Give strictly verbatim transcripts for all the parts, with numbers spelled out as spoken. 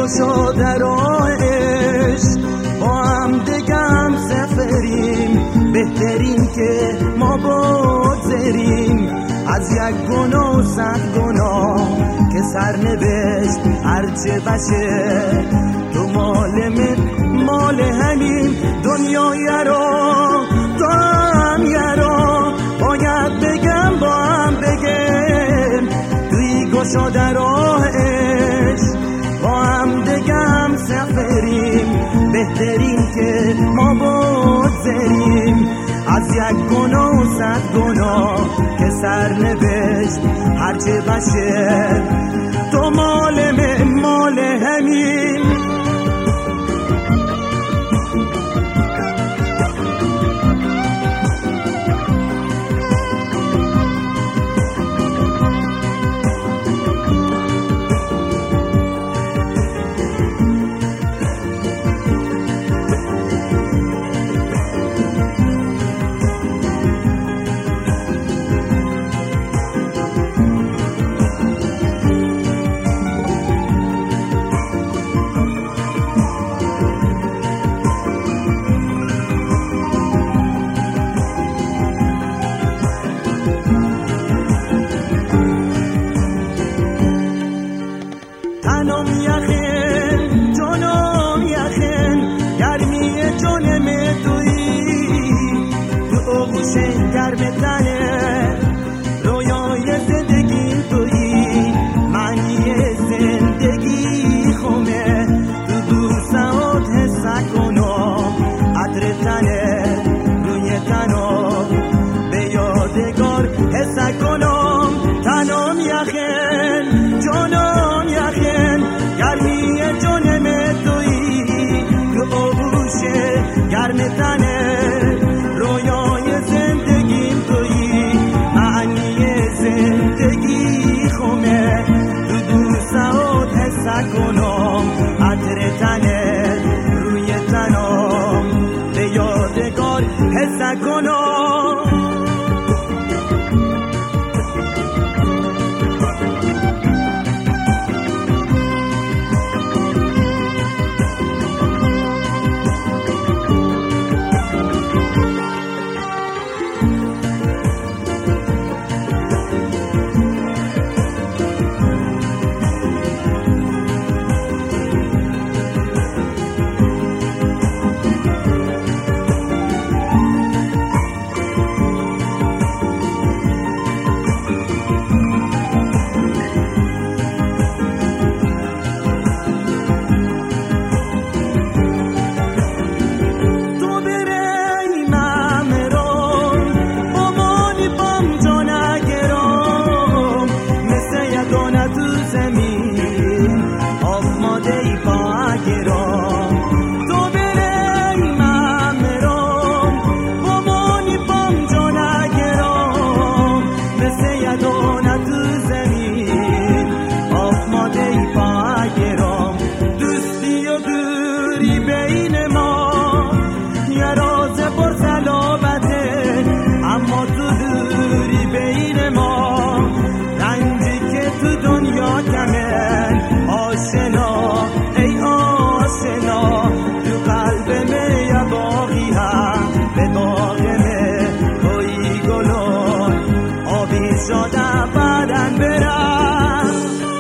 گشاده راهش با هم دگم سفریم، بهترین که ما بگذریم از یک گناه و صد گناه که سرنوشت هرچه بشه. تو مال من مال همین دنیای را، تو هم یرا باید بگم با هم بگم توی گشاده راهش با هم دگم سفریم، بهترین که ما بگذریم از یک گناه و صد گناه که سرنوشت هرچه بشه. تو مال من مال همین تنم یخن جانم یخن گرمی جانم تویی، تو آغوش گرم تنه رویای زندگی تویی، معنی زندگی خومه تو دو ساعت حس کنم عطر تنه روی تنم به یادگار حس کنم. تنم یخن جانم یخن گرمی جانم تویی، تو آغوش گرم تنه رویای زندگیم تویی، معنی زندگی خومه تو دو ساعت حس کنم عطر تنه روی تنم به یادگار حس کنم. بین ما یه راز پر صلابته، اما تو دوری بین ما رنجی که تو دنیا کمه. آشنا ای آشنا تو قلب من یه باقی هم به باغ من توی گلون آبی شده بدن برم.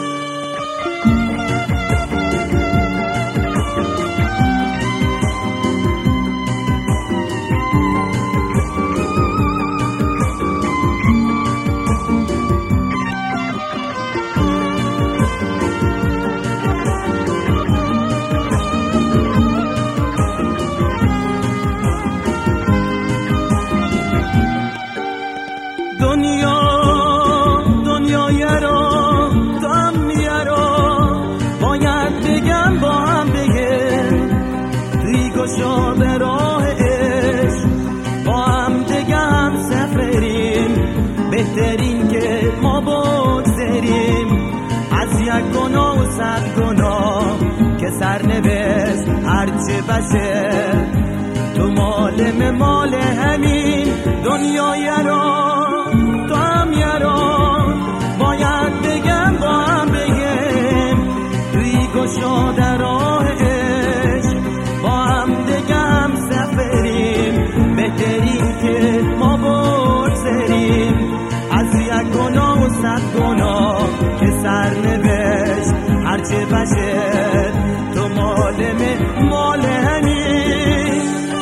دنیا دنیای را دم میارا باید بگم با هم بگم توی گشاده راه عشق با هم دگم سفریم، بهترین که ما بگذریم از یک گناه و صد گناه که سرنوشت هرچه بشه. تو مال من مال همین دنیای را باید بگم با هم بگم توی گشاده سرنوشت هرچه بشه تو مالمه مال همین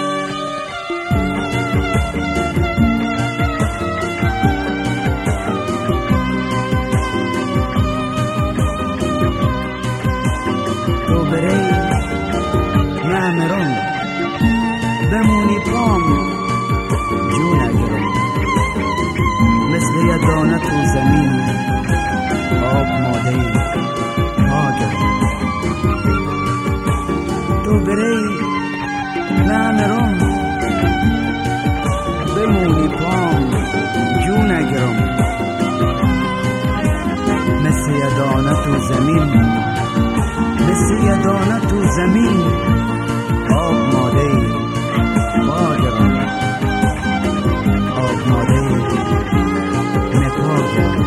تو بری نمیرم بمونی پام جو نگیرم مثل یه دانه تو زمین آب مادهی آگرم تو بری نمیرم بمونی پام جو نگیرم مثل یه دانه تو زمین مثل یه دانه تو زمین آب مادهی آگرم آب مادهی نکاگرم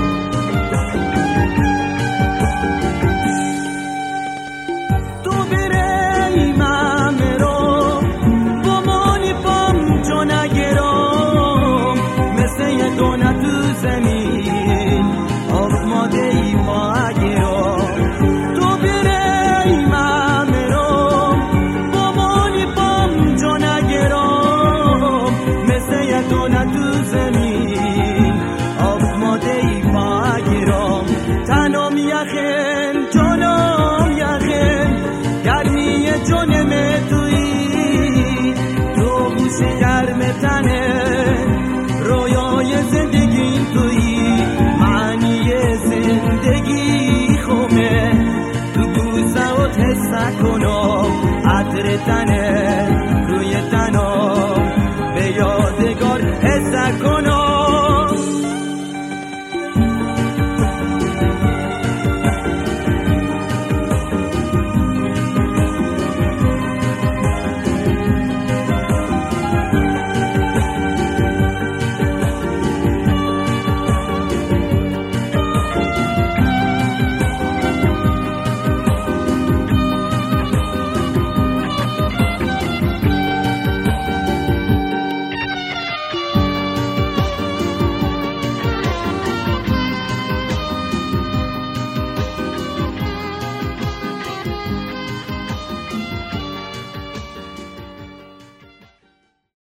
تو بری من رو بمانی پام جو نگیرم مثل یه دانه تو زمین آب مادهی آگرم تو بری من رو بمانی پام جو نگیرم مثل یه دانه تو زمین آب مادهی آگرم تنم یخن جانم یخن گرمی جانم تویی تو گوش گرم تنه رویای زندگی تویی معنی زندگی خومه تو بوزهات حس کنم عطر تنه روی تنم به یادگار حس کنم